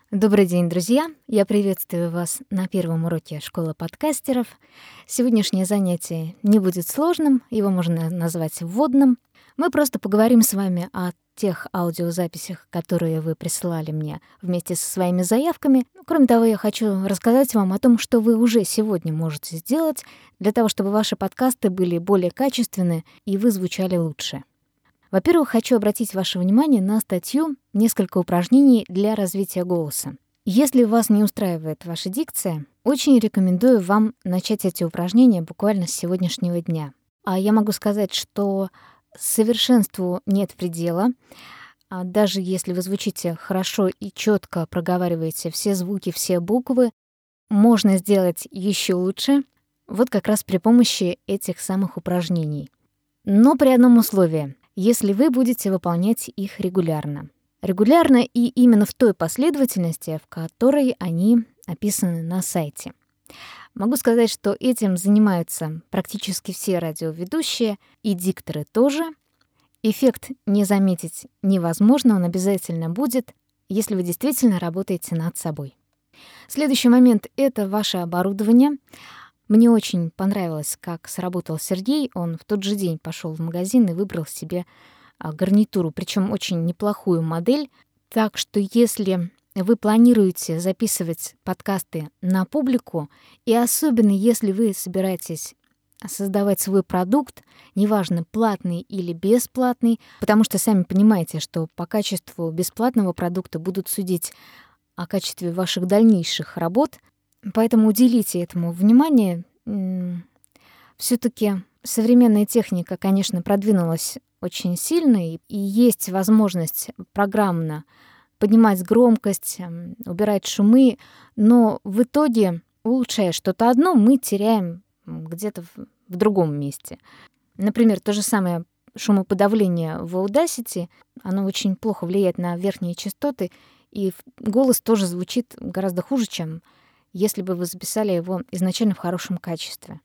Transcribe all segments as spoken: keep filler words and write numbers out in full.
Добрый день, друзья! Я приветствую вас на первом уроке школы подкастеров. Сегодняшнее занятие не будет сложным, его можно назвать вводным. Мы просто поговорим с вами о тех аудиозаписях, которые вы присылали мне вместе со своими заявками. Кроме того, я хочу рассказать вам о том, что вы уже сегодня можете сделать для того, чтобы ваши подкасты были более качественны и вы звучали лучше. Во-первых, хочу обратить ваше внимание на статью «Несколько упражнений для развития голоса». Если вас не устраивает ваша дикция, очень рекомендую вам начать эти упражнения буквально с сегодняшнего дня. А я могу сказать, что совершенству нет предела. А даже если вы звучите хорошо и четко проговариваете все звуки, все буквы, можно сделать еще лучше, вот как раз при помощи этих самых упражнений. Но при одном условии — если вы будете выполнять их регулярно. Регулярно и именно в той последовательности, в которой они описаны на сайте. Могу сказать, что этим занимаются практически все радиоведущие, и дикторы тоже. Эффект не заметить невозможно, он обязательно будет, если вы действительно работаете над собой. Следующий момент — это ваше оборудование. Мне очень понравилось, как сработал Сергей. Он в тот же день пошел в магазин и выбрал себе гарнитуру, причем очень неплохую модель. Так что если вы планируете записывать подкасты на публику, и особенно если вы собираетесь создавать свой продукт, неважно, платный или бесплатный, потому что сами понимаете, что по качеству бесплатного продукта будут судить о качестве ваших дальнейших работ, поэтому уделите этому внимание. Всё-таки современная техника, конечно, продвинулась очень сильно, и есть возможность программно поднимать громкость, убирать шумы, но в итоге, улучшая что-то одно, мы теряем где-то в другом месте. Например, то же самое шумоподавление в Audacity, оно очень плохо влияет на верхние частоты, и голос тоже звучит гораздо хуже, чем если бы вы записали его изначально в хорошем качестве.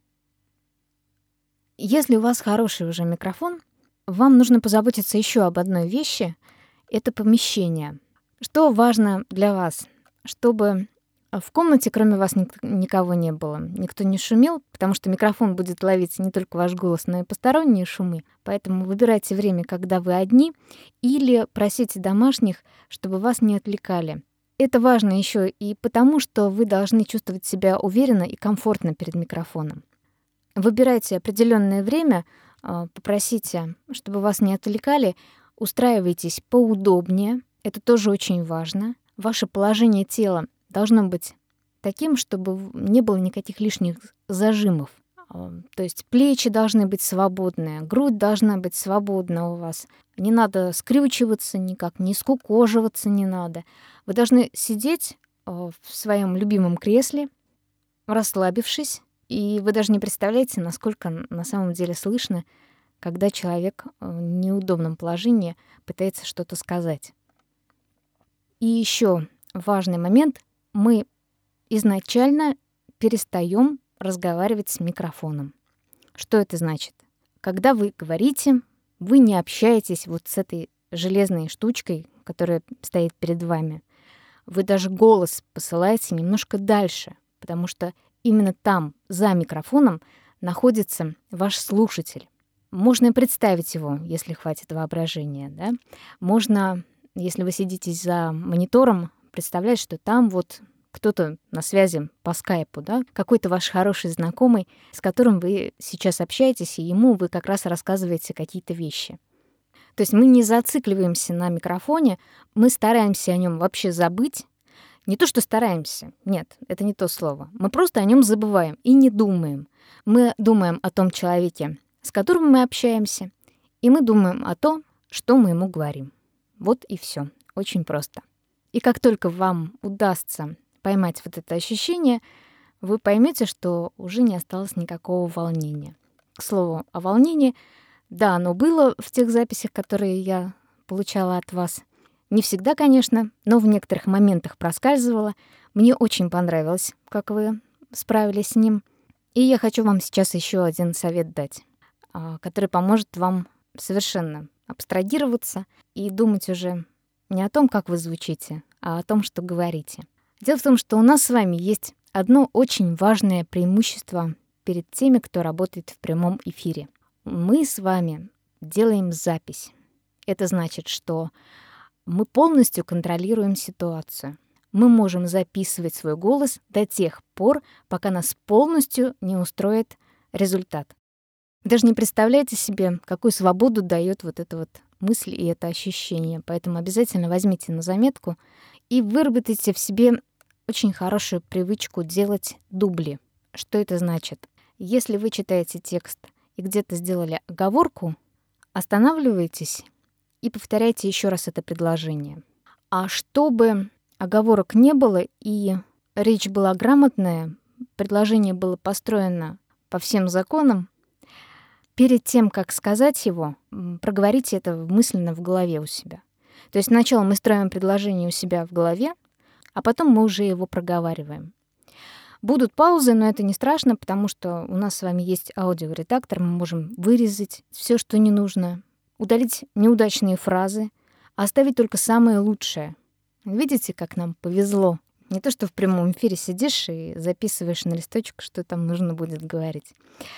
Если у вас хороший уже микрофон, вам нужно позаботиться еще об одной вещи — это помещение. Что важно для вас? Чтобы в комнате кроме вас ник- никого не было, никто не шумел, потому что микрофон будет ловить не только ваш голос, но и посторонние шумы. Поэтому выбирайте время, когда вы одни, или просите домашних, чтобы вас не отвлекали. Это важно еще и потому, что вы должны чувствовать себя уверенно и комфортно перед микрофоном. Выбирайте определенное время, попросите, чтобы вас не отвлекали, устраивайтесь поудобнее, это тоже очень важно. Ваше положение тела должно быть таким, чтобы не было никаких лишних зажимов. То есть плечи должны быть свободные, грудь должна быть свободна у вас. Не надо скрючиваться никак, не скукоживаться не надо. Вы должны сидеть в своем любимом кресле, расслабившись, и вы даже не представляете, насколько на самом деле слышно, когда человек в неудобном положении пытается что-то сказать. И еще важный момент. Мы изначально перестаем разговаривать с микрофоном. Что это значит? Когда вы говорите, вы не общаетесь вот с этой железной штучкой, которая стоит перед вами. Вы даже голос посылаете немножко дальше, потому что именно там, за микрофоном, находится ваш слушатель. Можно и представить его, если хватит воображения, да? Можно, если вы сидите за монитором, представлять, что там вот кто-то на связи по скайпу, да, какой-то ваш хороший знакомый, с которым вы сейчас общаетесь, и ему вы как раз рассказываете какие-то вещи. То есть мы не зацикливаемся на микрофоне, мы стараемся о нем вообще забыть. Не то, что стараемся, нет, это не то слово. Мы просто о нем забываем и не думаем. Мы думаем о том человеке, с которым мы общаемся, и мы думаем о том, что мы ему говорим. Вот и все. Очень просто. И как только вам удастся поймать вот это ощущение, вы поймете, что уже не осталось никакого волнения. К слову, о волнении, да, оно было в тех записях, которые я получала от вас. Не всегда, конечно, но в некоторых моментах проскальзывало. Мне очень понравилось, как вы справились с ним. И я хочу вам сейчас еще один совет дать, который поможет вам совершенно абстрагироваться и думать уже не о том, как вы звучите, а о том, что говорите. Дело в том, что у нас с вами есть одно очень важное преимущество перед теми, кто работает в прямом эфире. Мы с вами делаем запись. Это значит, что мы полностью контролируем ситуацию. Мы можем записывать свой голос до тех пор, пока нас полностью не устроит результат. Даже не представляете себе, какую свободу дает вот эта вот мысль и это ощущение. Поэтому обязательно возьмите на заметку и выработайте в себе очень хорошую привычку делать дубли. Что это значит? Если вы читаете текст и где-то сделали оговорку, останавливайтесь и повторяйте еще раз это предложение. А чтобы оговорок не было и речь была грамотная, предложение было построено по всем законам, перед тем, как сказать его, проговорите это мысленно в голове у себя. То есть сначала мы строим предложение у себя в голове, а потом мы уже его проговариваем. Будут паузы, но это не страшно, потому что у нас с вами есть аудиоредактор, мы можем вырезать все, что не нужно, удалить неудачные фразы, а оставить только самое лучшее. Видите, как нам повезло? Не то, что в прямом эфире сидишь и записываешь на листочек, что там нужно будет говорить.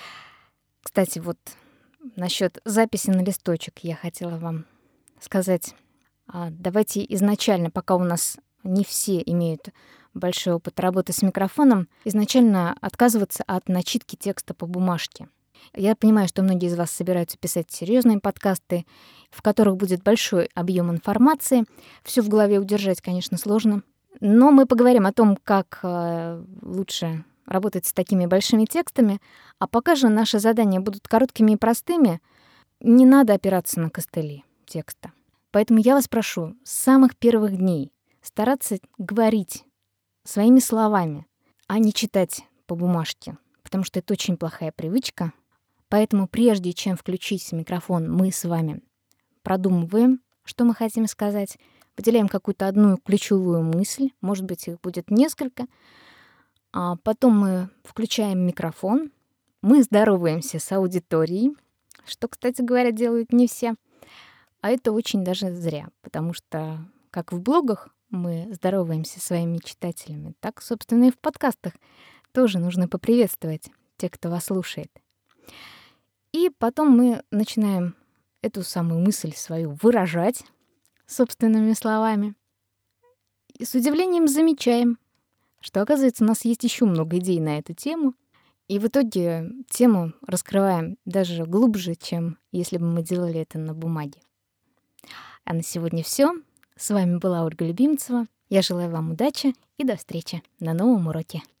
Кстати, вот насчет записи на листочек я хотела вам сказать. Давайте изначально, пока у нас не все имеют большой опыт работы с микрофоном, изначально отказываться от начитки текста по бумажке. Я понимаю, что многие из вас собираются писать серьезные подкасты, в которых будет большой объем информации. Все в голове удержать, конечно, сложно. Но мы поговорим о том, как лучше работать с такими большими текстами, а пока же наши задания будут короткими и простыми, не надо опираться на костыли текста. Поэтому я вас прошу с самых первых дней стараться говорить своими словами, а не читать по бумажке, потому что это очень плохая привычка. Поэтому прежде чем включить микрофон, мы с вами продумываем, что мы хотим сказать, выделяем какую-то одну ключевую мысль, может быть, их будет несколько, а потом мы включаем микрофон, мы здороваемся с аудиторией, что, кстати говоря, делают не все. А это очень даже зря, потому что как в блогах мы здороваемся со своими читателями, так, собственно, и в подкастах тоже нужно поприветствовать тех, кто вас слушает. И потом мы начинаем эту самую мысль свою выражать собственными словами. И с удивлением замечаем, что, оказывается, у нас есть еще много идей на эту тему. И в итоге тему раскрываем даже глубже, чем если бы мы делали это на бумаге. А на сегодня все. С вами была Ольга Любимцева. Я желаю вам удачи и до встречи на новом уроке.